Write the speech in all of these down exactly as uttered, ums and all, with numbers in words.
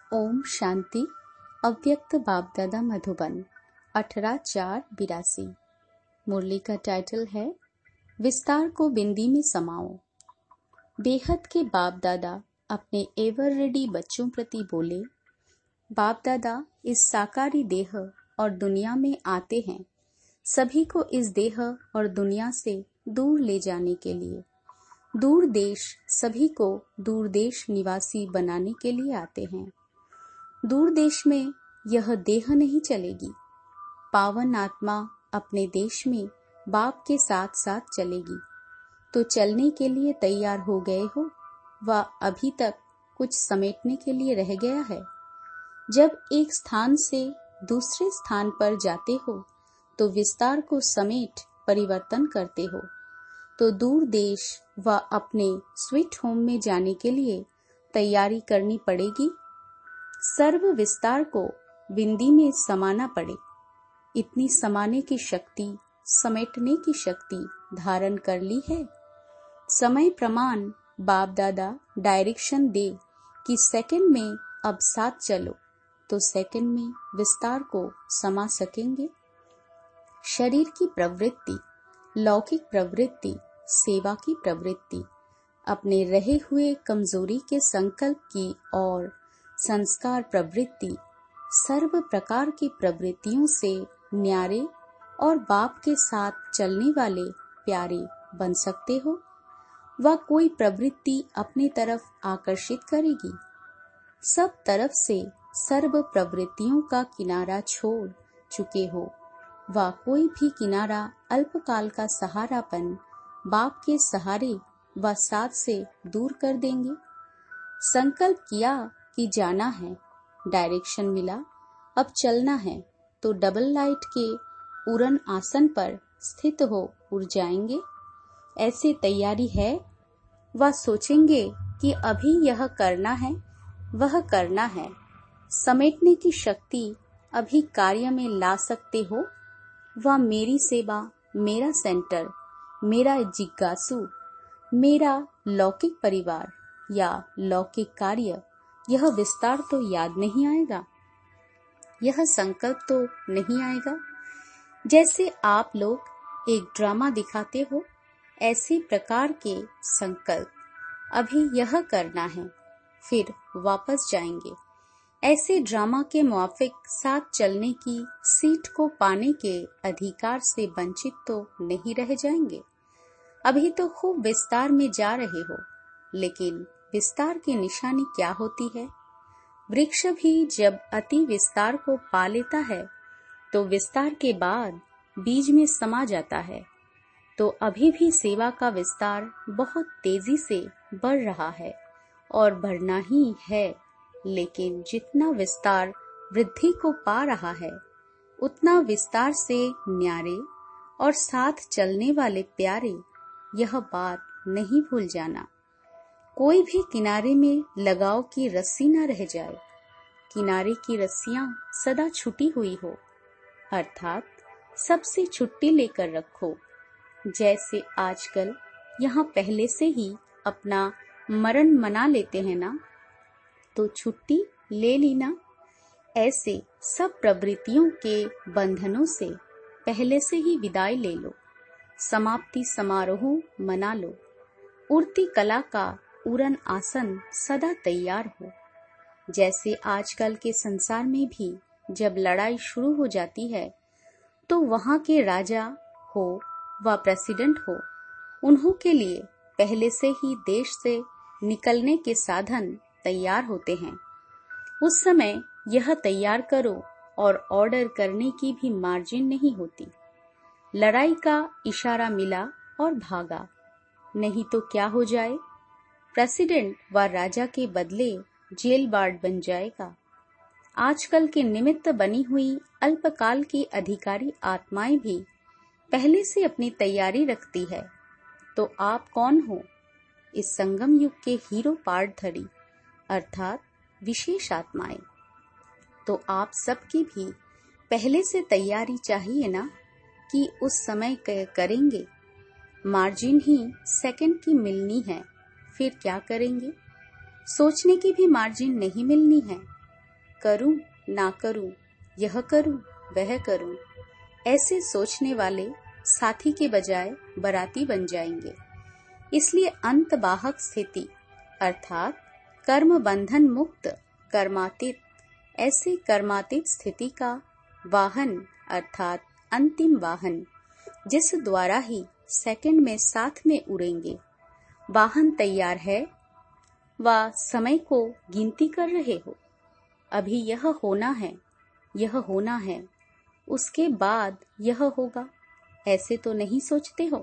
ओम शांति। अव्यक्त बाप दादा मधुबन अठारह चार बिरासी। मुरली का टाइटल है विस्तार को बिंदी में समाओ। बेहद के बाप दादा अपने एवर रेडी बच्चों प्रति बोले, बाप दादा इस साकारी देह और दुनिया में आते हैं सभी को इस देह और दुनिया से दूर ले जाने के लिए। दूर देश सभी को दूर देश निवासी बनाने के लिए आते हैं। दूर देश में यह देह नहीं चलेगी। पावन आत्मा अपने देश में बाप के साथ साथ चलेगी। तो चलने के लिए तैयार हो गए हो व अभी तक कुछ समेटने के लिए रह गया है। जब एक स्थान से दूसरे स्थान पर जाते हो तो विस्तार को समेट परिवर्तन करते हो। तो दूर देश व अपने स्वीट होम में जाने के लिए तैयारी करनी पड़ेगी। सर्व विस्तार को बिंदी में समाना पड़े। इतनी समाने की शक्ति, समेटने की शक्ति धारण कर ली है। समय प्रमाण बाप दादा डायरेक्शन दे कि सेकंड में अब साथ चलो तो सेकंड में विस्तार को समा सकेंगे। शरीर की प्रवृत्ति, लौकिक प्रवृत्ति, सेवा की प्रवृत्ति, अपने रहे हुए कमजोरी के संकल्प की और संस्कार प्रवृत्ति, सर्व प्रकार की प्रवृत्तियों से न्यारे और बाप के साथ चलने वाले प्यारे बन सकते हो। वह कोई प्रवृत्ति अपनी तरफ आकर्षित करेगी। सब तरफ से सर्व प्रवृत्तियों का किनारा छोड़ चुके हो। वह कोई भी किनारा अल्पकाल का सहारापन बाप के सहारे व साथ से दूर कर देंगे। संकल्प किया कि जाना है, डायरेक्शन मिला, अब चलना है तो डबल लाइट के पूरन आसन पर स्थित हो उड़ जाएंगे। ऐसे तैयारी है। वह सोचेंगे कि अभी यह करना है, वह करना है। समेटने की शक्ति अभी कार्य में ला सकते हो। वह मेरी सेवा, मेरा सेंटर, मेरा जिज्ञासु, मेरा लौकिक परिवार या लौकिक कार्य, यह विस्तार तो याद नहीं आएगा। यह संकल्प तो नहीं आएगा। जैसे आप लोग एक ड्रामा दिखाते हो, ऐसे प्रकार के संकल्प अभी यह करना है, फिर वापस जाएंगे। ऐसे ड्रामा के मुआफिक साथ चलने की सीट को पाने के अधिकार से वंचित तो नहीं रह जाएंगे। अभी तो खूब विस्तार में जा रहे हो, लेकिन विस्तार की निशानी क्या होती है? वृक्ष भी जब अति विस्तार को पा लेता है तो विस्तार के बाद बीज में समा जाता है। तो अभी भी सेवा का विस्तार बहुत तेजी से बढ़ रहा है और बढ़ना ही है। लेकिन जितना विस्तार वृद्धि को पा रहा है, उतना विस्तार से न्यारे और साथ चलने वाले प्यारे, यह बात नहीं भूल जाना। कोई भी किनारे में लगाव की रस्सी न रह जाए। किनारे की रस्सियां सदा छुटी हुई हो, अर्थात सबसे छुट्टी लेकर रखो। जैसे आजकल यहाँ पहले से ही अपना मरण मना लेते हैं ना, तो छुट्टी ले ली ना। ऐसे सब प्रवृत्तियों के बंधनों से पहले से ही विदाई ले लो। समाप्ति समारोह मना लो। उड़ती कला का पूरन आसन सदा तैयार हो। जैसे आजकल के संसार में भी जब लड़ाई शुरू हो जाती है तो वहाँ के राजा हो व प्रेसिडेंट हो, उन्हों के लिए पहले से ही देश से निकलने के साधन तैयार होते हैं। उस समय यह तैयार करो और ऑर्डर करने की भी मार्जिन नहीं होती। लड़ाई का इशारा मिला और भागा, नहीं तो क्या हो जाए? प्रेसिडेंट व राजा के बदले जेल गार्ड बन जाएगा। आजकल के निमित्त बनी हुई अल्पकाल की अधिकारी आत्माएं भी पहले से अपनी तैयारी रखती है। तो आप कौन हो? इस संगम युग के हीरो पार्टधरी अर्थात विशेष आत्माएं। तो आप सबकी भी पहले से तैयारी चाहिए ना कि उस समय करेंगे। मार्जिन ही सेकंड की मिलनी है, फिर क्या करेंगे? सोचने की भी मार्जिन नहीं मिलनी है। करूं ना करूं, यह करूं वह करूं, ऐसे सोचने वाले साथी के बजाय बराती बन जाएंगे। इसलिए अंतबाहक स्थिति अर्थात कर्म बंधन मुक्त कर्मातीत, ऐसे कर्मातीत स्थिति का वाहन अर्थात अंतिम वाहन, जिस द्वारा ही सेकंड में साथ में उड़ेंगे, वाहन तैयार है। व समय को गिनती कर रहे हो, अभी यह होना है, यह होना है, उसके बाद यह होगा, ऐसे तो नहीं सोचते हो।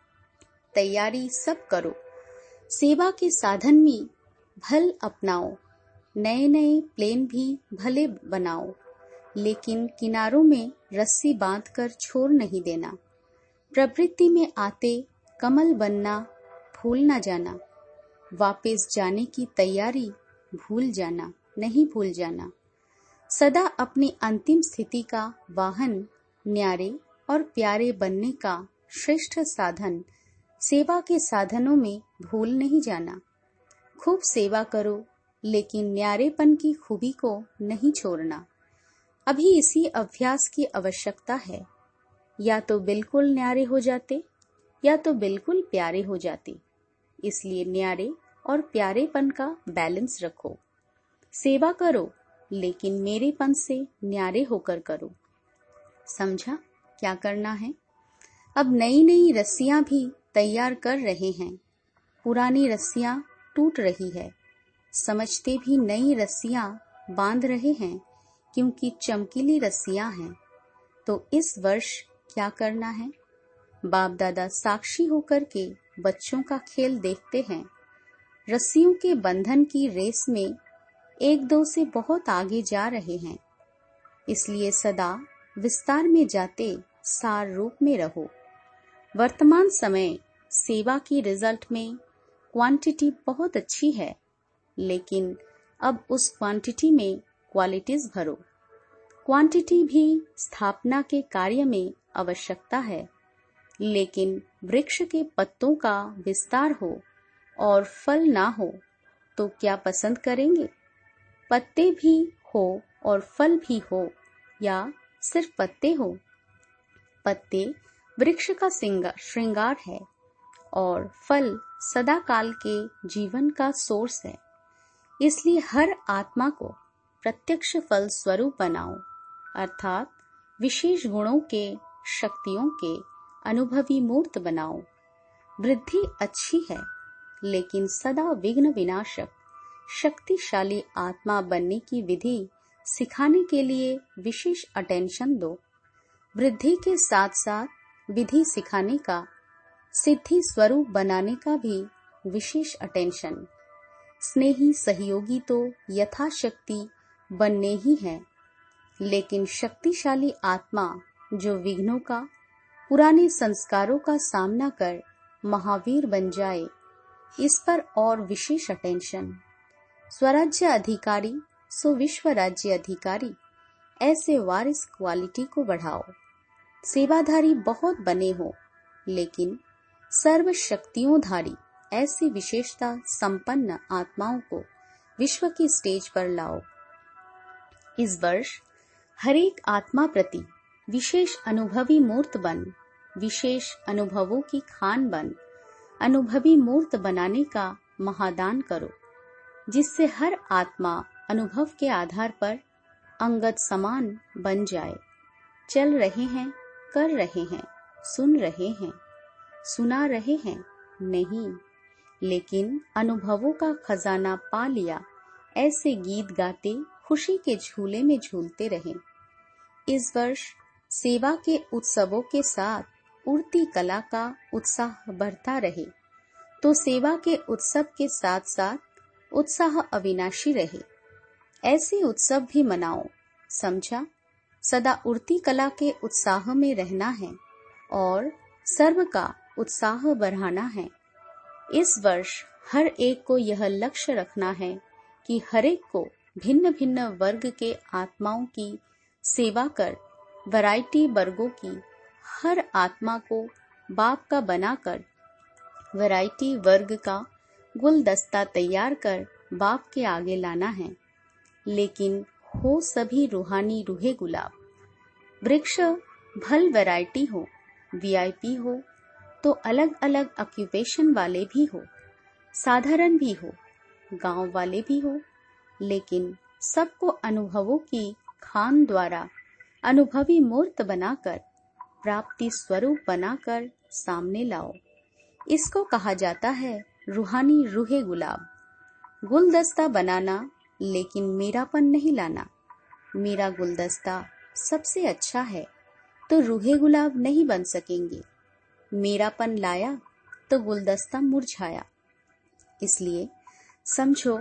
तैयारी सब करो, सेवा के साधन भी भल अपनाओ, नए नए प्लेन भी भले बनाओ, लेकिन किनारों में रस्सी बांधकर छोड़ नहीं देना। प्रवृत्ति में आते कमल बनना भूल न जाना, वापस जाने की तैयारी भूल जाना, नहीं भूल जाना। सदा अपनी अंतिम स्थिति का वाहन न्यारे और प्यारे बनने का श्रेष्ठ साधन सेवा के साधनों में भूल नहीं जाना। खूब सेवा करो, लेकिन न्यारेपन की खूबी को नहीं छोड़ना। अभी इसी अभ्यास की आवश्यकता है। या तो बिल्कुल न्यारे हो जाते, या तो बिल्कुल प्यारे हो जाते। इसलिए न्यारे और प्यारेपन का बैलेंस रखो। सेवा करो, लेकिन मेरेपन से न्यारे होकर करो। समझा क्या करना है? अब नई नई रस्सियां भी तैयार कर रहे हैं, पुरानी रस्सियां टूट रही है। समझते भी नई रस्सियां बांध रहे हैं, क्योंकि चमकीली रस्सियां हैं। तो इस वर्ष क्या करना है? बाप दादा साक्षी होकर के बच्चों का खेल देखते हैं। रस्सियों के बंधन की रेस में एक दो से बहुत आगे जा रहे हैं। इसलिए सदा विस्तार में जाते सार रूप में रहो। वर्तमान समय सेवा की रिजल्ट में क्वांटिटी बहुत अच्छी है, लेकिन अब उस क्वांटिटी में क्वालिटीज भरो। क्वांटिटी भी स्थापना के कार्य में आवश्यकता है, लेकिन वृक्ष के पत्तों का विस्तार हो और फल ना हो तो क्या पसंद करेंगे? पत्ते भी हो और फल भी हो, या सिर्फ पत्ते हो? पत्ते वृक्ष का श्रृंगार है और फल सदाकाल के जीवन का सोर्स है। इसलिए हर आत्मा को प्रत्यक्ष फल स्वरूप बनाओ, अर्थात विशेष गुणों के, शक्तियों के अनुभवी मूर्त बनाओ। वृद्धि अच्छी है, लेकिन सदा विघ्न विनाशक शक्तिशाली आत्मा बनने की विधि सिखाने के लिए विशेष अटेंशन दो। वृद्धि के साथ साथ विधि सिखाने का, सिद्धि स्वरूप बनाने का भी विशेष अटेंशन। स्नेही सहयोगी तो यथाशक्ति बनने ही है, लेकिन शक्तिशाली आत्मा जो विघ्नों का, पुराने संस्कारों का सामना कर महावीर बन जाए, इस पर और विशेष अटेंशन। स्वराज्य अधिकारी सो विश्व राज्य अधिकारी, ऐसे वारिस क्वालिटी को बढ़ाओ। सेवाधारी बहुत बने हो, लेकिन सर्व शक्तियों धारी ऐसी विशेषता संपन्न आत्माओं को विश्व की स्टेज पर लाओ। इस वर्ष हरेक आत्मा प्रति विशेष अनुभवी मूर्त बन, विशेष अनुभवों की खान बन, अनुभवी मूर्त बनाने का महादान करो, जिससे हर आत्मा अनुभव के आधार पर अंगद समान बन जाए। चल रहे हैं, कर रहे हैं, सुन रहे हैं, सुना रहे हैं नहीं, लेकिन अनुभवों का खजाना पा लिया, ऐसे गीत गाते खुशी के झूले में झूलते रहें। इस वर्ष सेवा के उत्सवों के साथ उड़ती कला का उत्साह बढ़ता रहे, तो सेवा के उत्सव के साथ साथ उत्साह अविनाशी रहे। ऐसे उत्सव भी मनाओ। समझा? सदा उड़ती कला के उत्साह में रहना है और सर्व का उत्साह बढ़ाना है। इस वर्ष हर एक को यह लक्ष्य रखना है कि हर एक को भिन्न भिन्न वर्ग के आत्माओं की सेवा कर, वैरायटी वर्गों की हर आत्मा को बाप का बनाकर, वैरायटी वर्ग का गुलदस्ता तैयार कर बाप के आगे लाना है। लेकिन हो सभी रूहानी रूहे गुलाब। वृक्ष भल वैरायटी हो, वीआईपी हो तो अलग अलग ऑक्यूपेशन वाले भी हो, साधारण भी हो, गांव वाले भी हो, लेकिन सबको अनुभवों की खान द्वारा अनुभवी मूर्त बनाकर, प्राप्ति स्वरूप बनाकर सामने लाओ। इसको कहा जाता है रूहानी रूहे गुलाब। गुलदस्ता बनाना लेकिन मेरापन नहीं लाना। मेरा गुलदस्ता सबसे अच्छा है तो रूहे गुलाब नहीं बन सकेंगे। मेरापन लाया तो गुलदस्ता मुरझाया। इसलिए समझो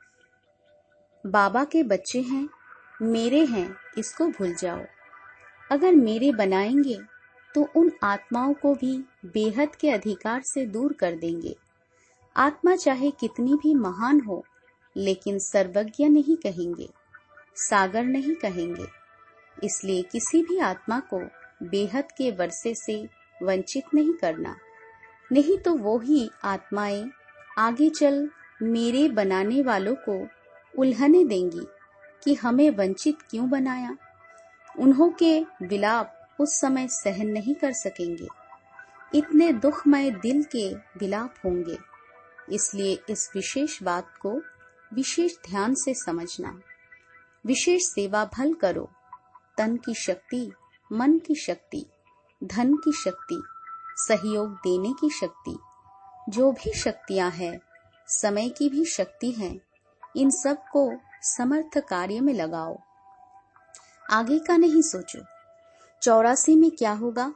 बाबा के बच्चे हैं, मेरे हैं, इसको भूल जाओ। अगर मेरे बनाएंगे तो उन आत्माओं को भी बेहद के अधिकार से दूर कर देंगे। आत्मा चाहे कितनी भी महान हो, लेकिन सर्वज्ञ नहीं कहेंगे, सागर नहीं कहेंगे। इसलिए किसी भी आत्मा को बेहद के वर्षे से वंचित नहीं करना, नहीं तो वो ही आत्माएं आगे चल मेरे बनाने वालों को उल्हने देंगी कि हमें वंचित क्यों बनाया। उन्हों के विलाप उस समय सहन नहीं कर सकेंगे, इतने दुखमय दिल के विलाप होंगे। इसलिए इस विशेष बात को विशेष ध्यान से समझना। विशेष सेवा भल करो, तन की शक्ति, मन की शक्ति, धन की शक्ति, सहयोग देने की शक्ति, जो भी शक्तियां हैं, समय की भी शक्ति है, इन सब को समर्थ कार्य में लगाओ। आगे का नहीं सोचो, चौरासी में क्या होगा,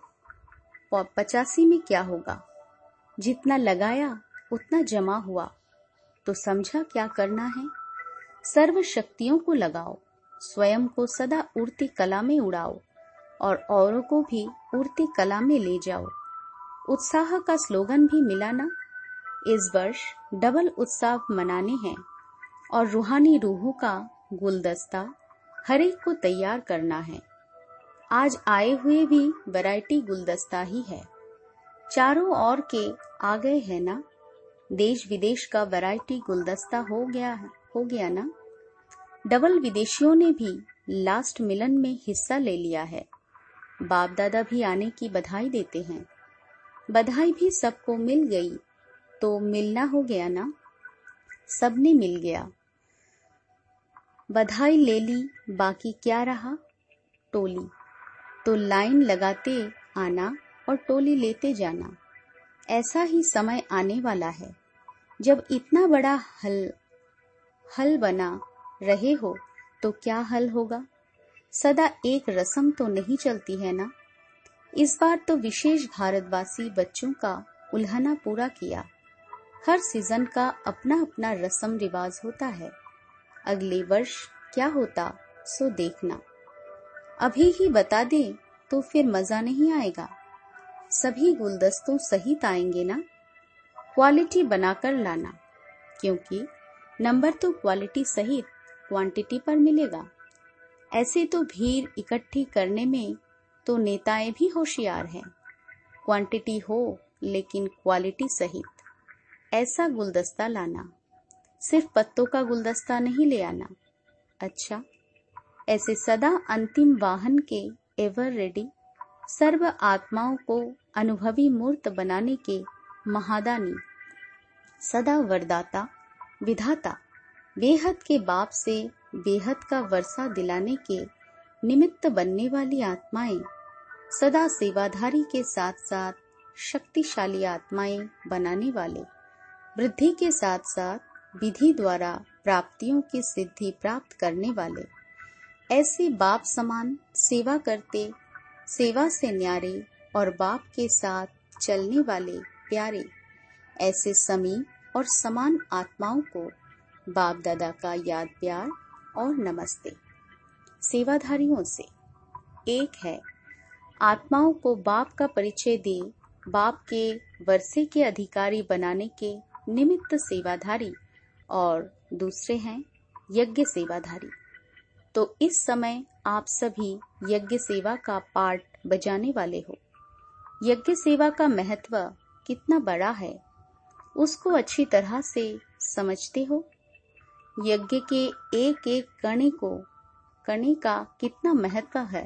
पचासी में क्या होगा। जितना लगाया उतना जमा हुआ, तो समझा क्या करना है। सर्व शक्तियों को लगाओ, स्वयं को सदा उड़ती कला में उड़ाओ और औरों को भी उड़ती कला में ले जाओ। उत्साह का स्लोगन भी मिला ना। इस वर्ष डबल उत्सव मनाने हैं और रूहानी रूहों का गुलदस्ता हर एक को तैयार करना है। आज आए हुए भी वैरायटी गुलदस्ता ही है, चारों ओर के आ गए हैं ना। देश विदेश का वैरायटी गुलदस्ता हो गया है हो गया ना। डबल विदेशियों ने भी लास्ट मिलन में हिस्सा ले लिया है। बाप दादा भी आने की बधाई देते हैं। बधाई भी सबको मिल गई तो मिलना हो गया ना, सबने मिल गया। बधाई ले ली, बाकी क्या रहा, टोली। तो लाइन लगाते आना और टोली लेते जाना। ऐसा ही समय आने वाला है जब इतना बड़ा हल हल बना रहे हो तो क्या हल होगा। सदा एक रस्म तो नहीं चलती है ना। इस बार तो विशेष भारतवासी बच्चों का उल्हना पूरा किया। हर सीजन का अपना अपना रस्म रिवाज होता है। अगले वर्ष क्या होता सो देखना। अभी ही बता दे तो फिर मजा नहीं आएगा। सभी गुलदस्तों सहित आएंगे ना। क्वालिटी बनाकर लाना, क्योंकि नंबर तो क्वालिटी सहित क्वांटिटी पर मिलेगा। ऐसे तो भीड़ इकट्ठी करने में तो नेताएं भी होशियार हैं। क्वांटिटी हो लेकिन क्वालिटी सहित ऐसा गुलदस्ता लाना। सिर्फ पत्तों का गुलदस्ता नहीं ले आना। अच्छा, ऐसे सदा अंतिम वाहन के एवर रेडी सर्व आत्माओं को अनुभवी मूर्त बनाने के महादानी, सदा वरदाता, विधाता, बेहद के बाप से बेहद का वर्षा दिलाने के निमित्त बनने वाली आत्माएं, सदा सेवाधारी के साथ साथ शक्तिशाली आत्माएं बनाने वाले, वृद्धि के साथ साथ विधि द्वारा प्राप्तियों की सिद्धि प्राप्त करने वाले, ऐसे बाप समान सेवा करते, सेवा से न्यारे और बाप के साथ चलने वाले प्यारे, ऐसे समीप और समान आत्माओं को बाप दादा का याद प्यार और नमस्ते। सेवाधारियों से एक है, आत्माओं को बाप का परिचय दे, बाप के वर्षे के अधिकारी बनाने के निमित्त सेवाधारी, और दूसरे हैं यज्ञ सेवाधारी। तो इस समय आप सभी यज्ञ सेवा का पार्ट बजाने वाले हो। यज्ञ सेवा का महत्व कितना बड़ा है उसको अच्छी तरह से समझते हो। यज्ञ के एक एक कण को कणे का कितना महत्व है।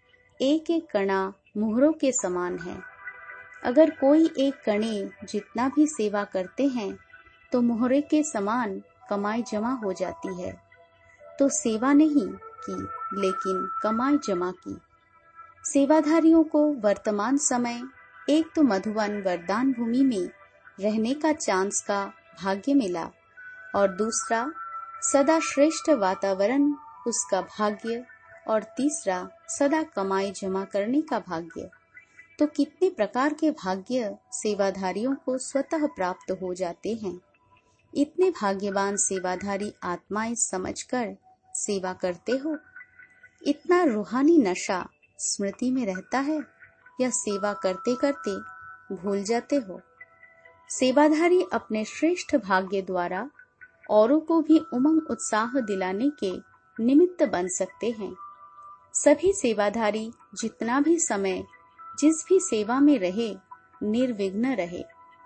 एक एक कणा मुहरों के समान है। अगर कोई एक कणे जितना भी सेवा करते हैं तो मुहरे के समान कमाई जमा हो जाती है। तो सेवा नहीं की लेकिन कमाई जमा की। सेवाधारियों को वर्तमान समय एक तो मधुवन वरदान भूमि में रहने का चांस का भाग्य मिला और दूसरा सदा श्रेष्ठ वातावरण उसका भाग्य और तीसरा सदा कमाई जमा करने का भाग्य। तो कितने प्रकार के भाग्य सेवाधारियों को स्वतः प्राप्त हो जाते हैं। इतने भाग्यवान सेवाधारी आत्माएं समझकर सेवा करते हो। इतना रूहानी नशा स्मृति में रहता है या सेवा करते करते भूल जाते हो। सेवाधारी अपने श्रेष्ठ भाग्य द्वारा औरों को भी उमंग उत्साह दिलाने के निमित्त बन सकते हैं। सभी सेवाधारी जितना भी समय जिस भी सेवा में रहे निर्विघ्न रहे,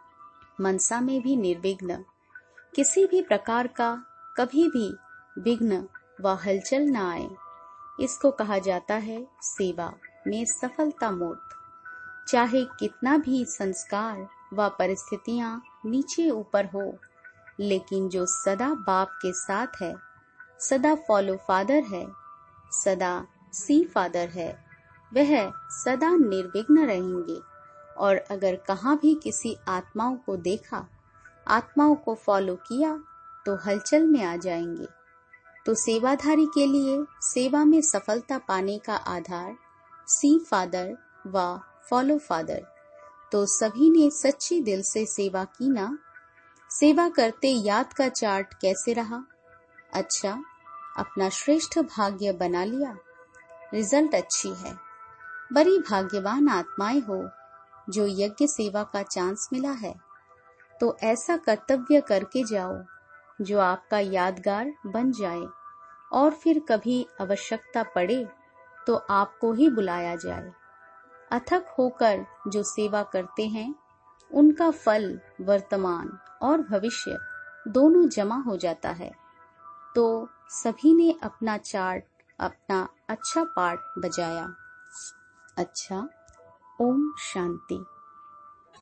मनसा में भी निर्विघ्न, किसी भी प्रकार का कभी भी विघ्न व हलचल न आए। इसको कहा जाता है सेवा में सफलता मूर्त। चाहे कितना भी संस्कार व परिस्थितियां नीचे ऊपर हो, लेकिन जो सदा बाप के साथ है, सदा फॉलो फादर है, सदा सी फादर है, वह सदा निर्विघ्न रहेंगे। और अगर कहाँ भी किसी आत्माओं को देखा, आत्माओं को फॉलो किया तो हलचल में आ जाएंगे। तो सेवाधारी के लिए सेवा में सफलता पाने का आधार सी फादर व फॉलो फादर। तो सभी ने सच्ची दिल से सेवा की ना। सेवा करते याद का चार्ट कैसे रहा? अच्छा, अपना श्रेष्ठ भाग्य बना लिया, रिजल्ट अच्छी है। बड़ी भाग्यवान आत्माएं हो जो यज्ञ सेवा का चांस मिला है। तो ऐसा कर्तव्य करके जाओ जो आपका यादगार बन जाए और फिर कभी आवश्यकता पड़े तो आपको ही बुलाया जाए। अथक होकर जो सेवा करते हैं उनका फल वर्तमान और भविष्य दोनों जमा हो जाता है। तो सभी ने अपना चार्ट, अपना अच्छा पार्ट बजाया। अच्छा, ओम शांति।